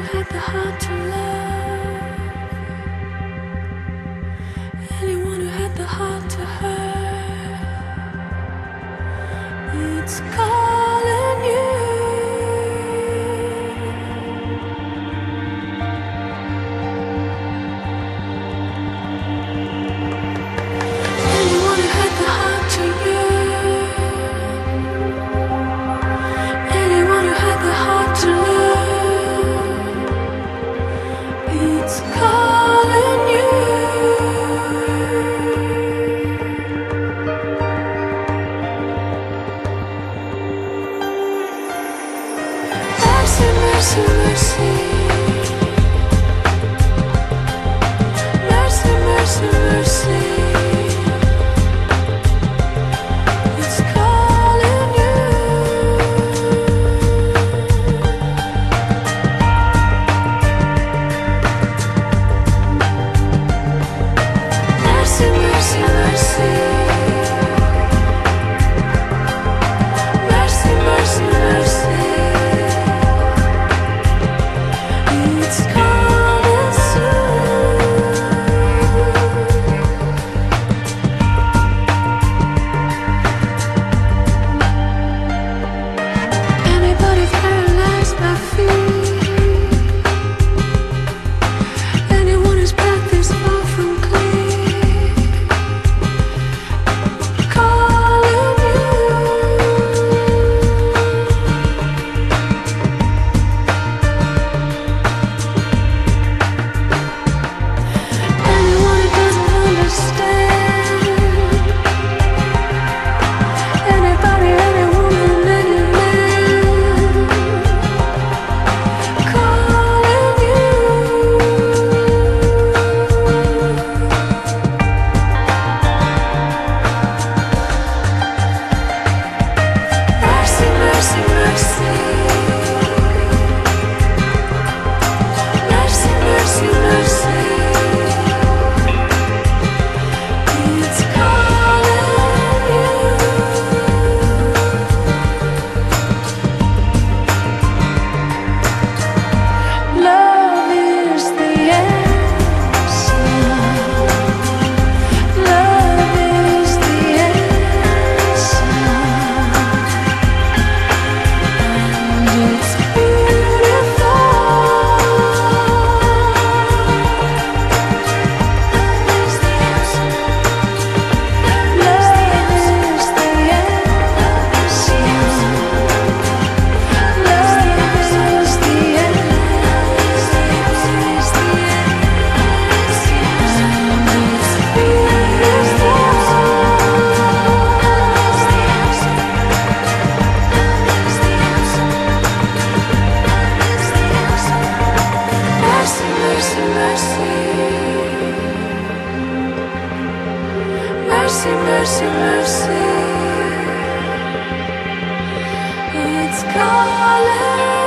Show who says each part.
Speaker 1: had the heart to love, anyone who had the heart to hurt, it's calling you. Anyone who had the heart to yearn, anyone who had the heart to love, it's calling you. Mercy, mercy, mercy. Mercy, mercy, mercy. It's calling you. Mercy, mercy, mercy. Mercy, mercy, mercy. It's calling soon. Anybody paralyzed by fear, anyone whose path is far from clear, calling you. Anyone who doesn't understand, anybody, any woman, any man, calling you. Mercy, mercy, mercy. Mercy, mercy, mercy. It's calling you. Love is the answer. Love is the answer. And it's beautiful. Love is the answer. Love is the answer. Love is the Mercy, mercy, mercy. Mercy, mercy, mercy. It's calling.